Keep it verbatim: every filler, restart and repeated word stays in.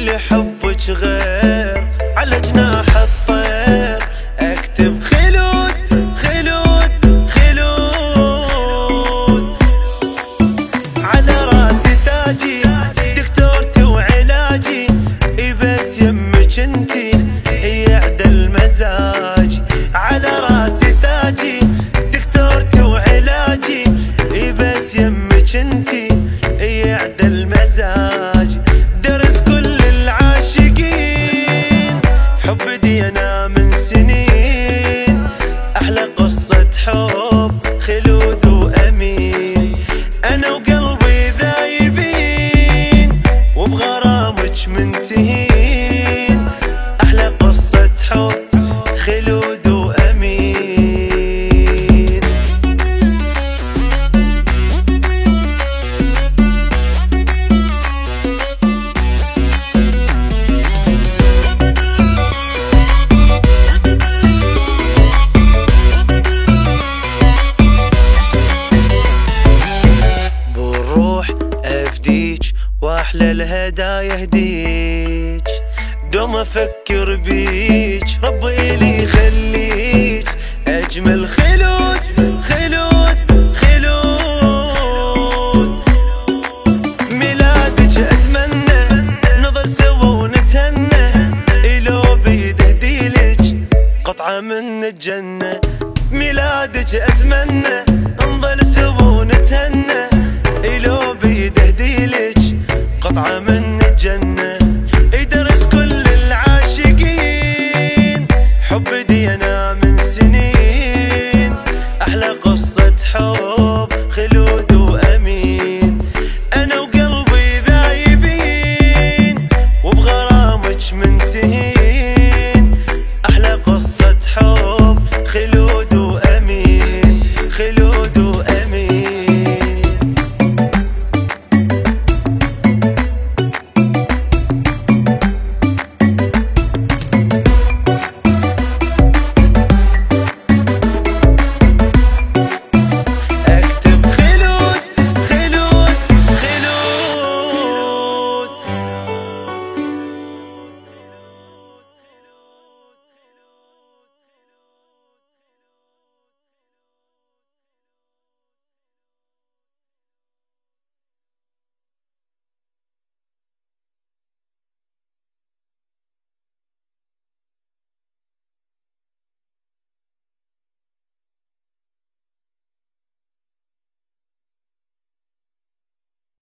لحبك غير على جناح الطير اكتب خلود خلود خلود على راسي تاجي دكتورتي وعلاجي بس يمك انتي يعدل مزاجي على راسي تاجي دكتورتي وعلاجي بس يمك انتي يعدل مزاجي درس كل العاشقين حب دينا من سنين احلى قصة حب خلود وامين انا وقلبي ذايبين وبغرامك منتهين احلى قصة حب خلود وامين بالروح افديك واحلى الهدايا اهديك دوم افكر بيك ربي لي يخليك اجمل خلود خلود خلود ميلادك اتمنى نظل سوا ونتهنى لو بيد اهديلك قطعة من الجنة ميلادك اتمنى نظل سوا ونتهنى لو بيد اهديلك قطعة من الجنة